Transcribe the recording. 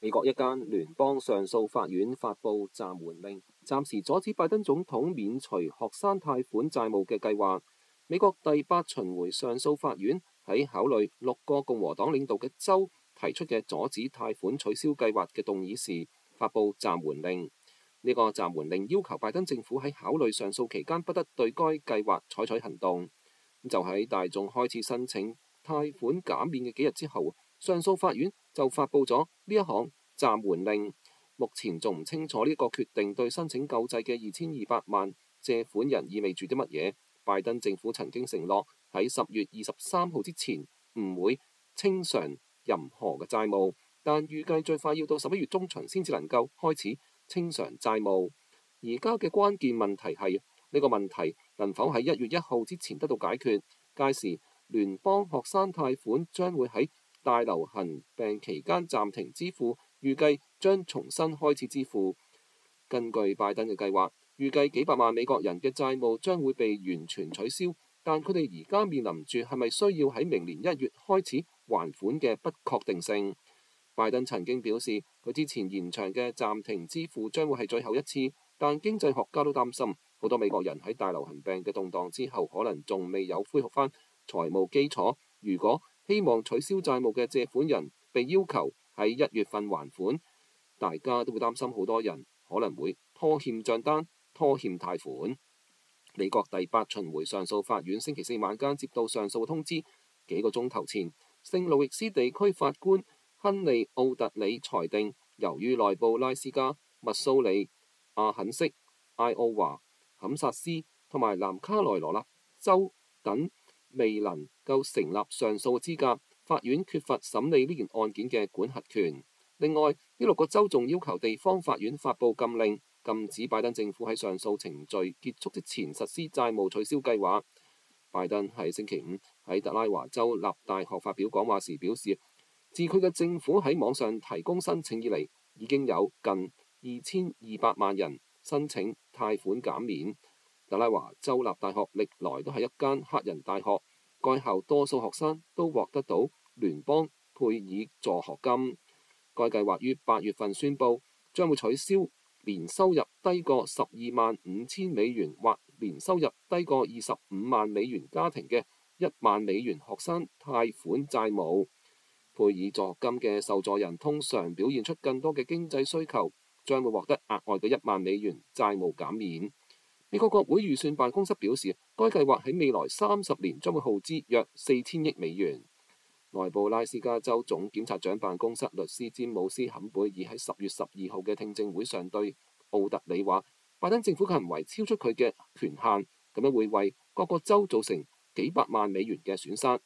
美國一間聯邦上訴法院發布暫緩令，暫時阻止拜登總統免除學生貸款債務嘅計劃。美國第8巡迴上訴法院喺考慮6個共和黨領導嘅州提出嘅阻止貸款取消計劃嘅動議時，發布暫緩令。呢個暫緩令要求拜登政府喺考慮上訴期間不得對該計劃採取行動。就喺大眾開始申請貸款減免嘅幾日之後，上訴法院就發布咗呢一項暫緩令。目前仲唔清楚呢個決定對申請救濟嘅2200萬借款人意味住啲乜嘢。拜登政府曾經承諾喺10月23號之前唔會清償任何嘅債務，但預計最快要到11月中旬先至能夠開始清償債務。而家嘅關鍵問題係呢個問題能否喺1月1號之前得到解決？屆時聯邦學生貸款將會喺大流行病期間暫停支付，預計將重新開始支付。根據拜登嘅計劃，預計幾百萬美國人嘅債務將會被完全取消，但佢哋而家面臨住係咪需要喺明年1月開始還款嘅不確定性。拜登曾經表示，佢之前延長嘅暫停支付將會係最後一次，但經濟學家都擔心，好多美國人喺大流行病嘅動盪之後，可能仲未有恢復返財務基礎。如果希望取消債務嘅借款人被要求喺1月份還款，大家都會擔心好多人可能會拖欠帳單、拖欠貸款。美國第8巡迴上訴法院星期4晚間接到上訴通知，幾個鐘頭前，聖路易斯地區法官亨利·奧特里裁定，由於內布拉斯加、密蘇里、阿肯色、艾奧華、堪薩斯同埋南卡羅來納州等未能夠成立上訴資格，法院缺乏審理呢件案件嘅管轄權。另外，呢6個州仲要求地方法院發布禁令，禁止拜登政府喺上訴程序結束之前實施債務取消計劃。拜登喺星期5喺特拉華州立大學發表講話時表示，自佢嘅政府喺網上提供申請以嚟，已經有近2200萬人申請貸款減免。特拉華州立大學歷來都係一間黑人大學，該校多數學生都獲得到聯邦佩爾助學金。該計劃於8月份宣布，將會取消年收入低過125000美元或年收入低過25萬美元家庭嘅1萬美元學生貸款債務。佩爾助學金嘅受助人通常表現出更多嘅經濟需求，將會獲得額外嘅1萬美元債務減免。美國國會預算辦公室表示，該計劃喺未來30年將會耗資約4000億美元。內布拉斯加州總檢察長辦公室律師詹姆斯·坎貝爾喺10月12號嘅聽證會上對奧特里話，拜登政府嘅行為超出佢嘅權限，咁樣會為各個州造成幾百萬美元嘅損失。